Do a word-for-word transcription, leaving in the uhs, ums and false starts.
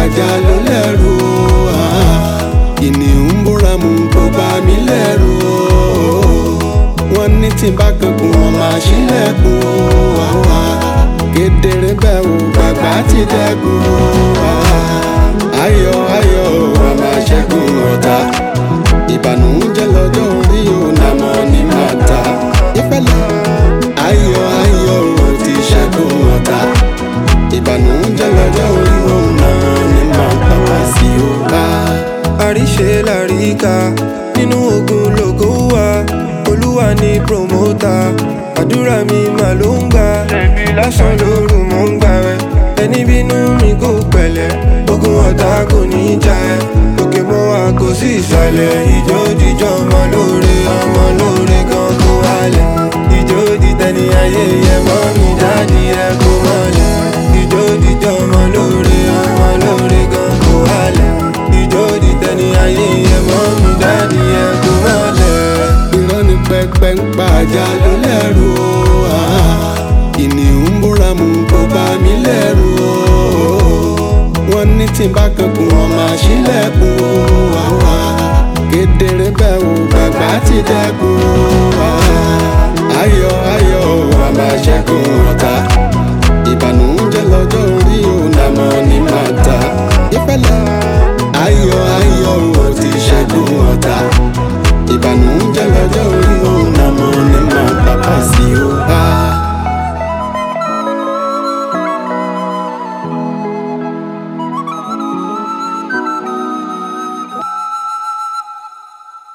ajá ló lẹ́rù o. Kìnìún ń búra mú kó bá mi lẹ́rù o. Wọ́n ní tí n bá kankun wọn máa ṣílẹ̀kùn o. Kedere bẹ́ẹ̀ o bàbá ti dẹ́kun o. Ayọ̀ ayọ̀ a máa ṣẹ́gun ọ̀tá. Ìbànújẹ́ lọ́jọ́ orí o nàmọ́ ní màtá. Ìfẹ́lẹ́ ayọ̀ ayọ̀ o ti ṣẹ́gun ọ̀tá. Ìbànújẹ́ lọ́jọ́ orí o nàmọ́ ní màtá wá sí o bá. Àríṣe làríkà nínú ogun lògo wà. Olúwa ni promoter, àdúrà mi mà ló ń gbà. Lásán lóru mò ń gbà rẹ̀, ẹni bínú mi kò pẹ̀lẹ́. Ogun ọ̀tá kò ní jà ẹ́, òkè mọ́ wa kò sí ìsàlẹ̀. Ìjó jíjọ́ ọmọ lóore, ọmọ lóore gan kó wálẹ̀. Ìjó dìtẹ̀ni ayé yẹ mọ́ mi dáàdì ẹ kó mọ́lẹ̀. Ìjó jíjọ́ ọmọ lóore, ọmọ lóore gan kó wálẹ̀. Ìjó dìtẹ̀ni ayé yẹ mọ́ mi dáàdì ẹ kó mọ́lẹ̀. Irọ́ ni pẹpẹ ń pa ajá ló lẹ́rù o. Kìnìún ń búra mú kó bá mi lẹ́rù o. Wọ́n ní tí n bá kankun wọn máa ṣílẹ̀kùn o. Kedere bẹ́ẹ̀ o bàbá ti dẹ́kun o. Ayọ̀